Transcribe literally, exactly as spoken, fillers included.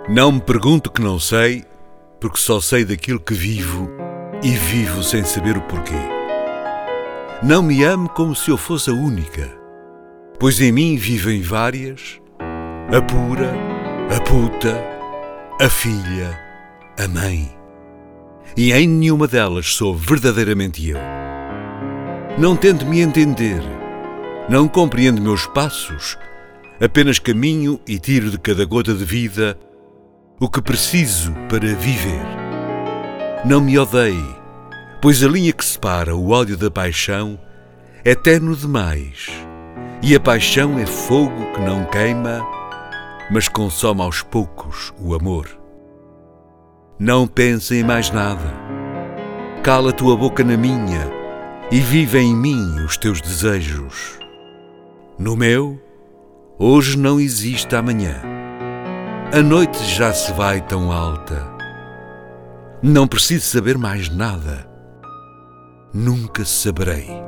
Não me pergunto que não sei, porque só sei daquilo que vivo e vivo sem saber o porquê. Não me amo como se eu fosse a única, pois em mim vivem várias, a pura, a puta, a filha, a mãe. E em nenhuma delas sou verdadeiramente eu. Não tento me entender, não compreendo meus passos, apenas caminho e tiro de cada gota de vida o que preciso para viver. Não me odeie, pois a linha que separa o ódio da paixão é ténue demais, e a paixão é fogo que não queima, mas consome aos poucos o amor. Não pense em mais nada. Cala a tua boca na minha e vive em mim os teus desejos. No meu, hoje não existe amanhã. A noite já se vai tão alta. Não preciso saber mais nada. Nunca saberei.